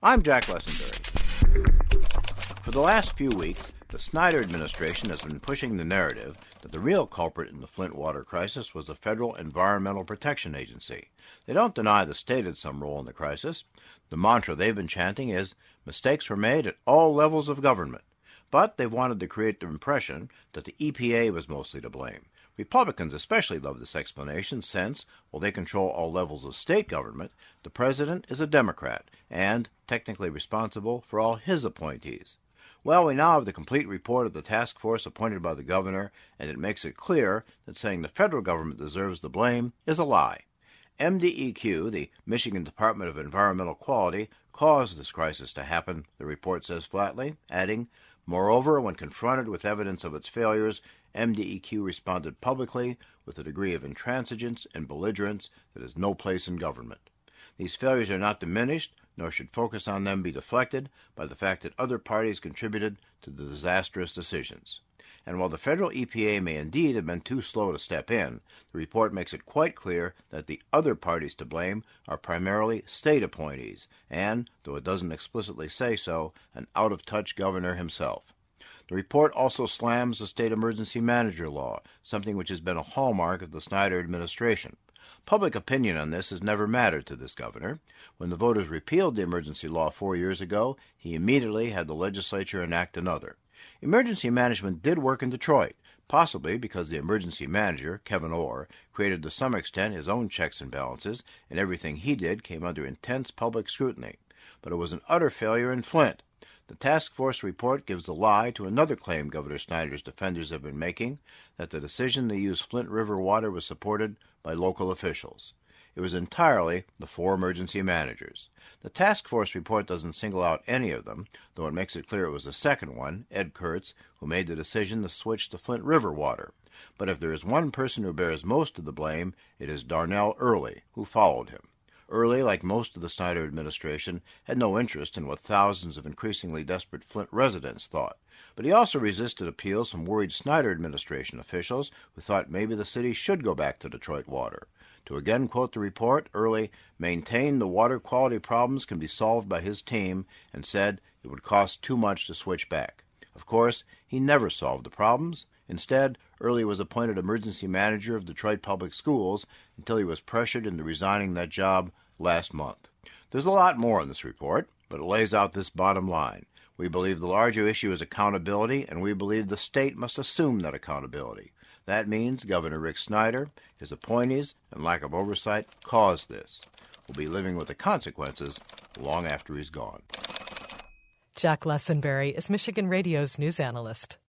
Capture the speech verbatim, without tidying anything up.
I'm Jack Lessenberry. For the last few weeks, the Snyder administration has been pushing the narrative that the real culprit in the Flint water crisis was the Federal Environmental Protection Agency. They don't deny the state had some role in the crisis. The mantra they've been chanting is, mistakes were made at all levels of government. But they've wanted to create the impression that the E P A was mostly to blame. Republicans especially love this explanation since, while they control all levels of state government, the president is a Democrat and technically responsible for all his appointees. Well, we now have the complete report of the task force appointed by the governor, and it makes it clear that saying the federal government deserves the blame is a lie. M D E Q, the Michigan Department of Environmental Quality, caused this crisis to happen, the report says flatly, adding, moreover, when confronted with evidence of its failures, M D E Q responded publicly with a degree of intransigence and belligerence that has no place in government. These failures are not diminished, nor should focus on them be deflected by the fact that other parties contributed to the disastrous decisions. And while the federal E P A may indeed have been too slow to step in, the report makes it quite clear that the other parties to blame are primarily state appointees, and, though it doesn't explicitly say so, an out-of-touch governor himself. The report also slams the state emergency manager law, something which has been a hallmark of the Snyder administration. Public opinion on this has never mattered to this governor. When the voters repealed the emergency law four years ago, he immediately had the legislature enact another. Emergency management did work in Detroit, possibly because the emergency manager, Kevin Orr, created to some extent his own checks and balances, and everything he did came under intense public scrutiny. But it was an utter failure in Flint. The task force report gives the lie to another claim Governor Snyder's defenders have been making, that the decision to use Flint River water was supported by local officials. It was entirely the four emergency managers. The task force report doesn't single out any of them, though it makes it clear it was the second one, Ed Kurtz, who made the decision to switch to Flint River water. But if there is one person who bears most of the blame, it is Darnell Earley, who followed him. Early, like most of the Snyder administration, had no interest in what thousands of increasingly desperate Flint residents thought. But he also resisted appeals from worried Snyder administration officials who thought maybe the city should go back to Detroit water. To again quote the report, Earley maintained the water quality problems can be solved by his team and said it would cost too much to switch back. Of course, he never solved the problems. Instead, Earley was appointed emergency manager of Detroit Public Schools until he was pressured into resigning that job last month. There's a lot more in this report, but it lays out this bottom line. We believe the larger issue is accountability, and we believe the state must assume that accountability. That means Governor Rick Snyder, his appointees, and lack of oversight caused this. We'll be living with the consequences long after he's gone. Jack Lessenberry is Michigan Radio's news analyst.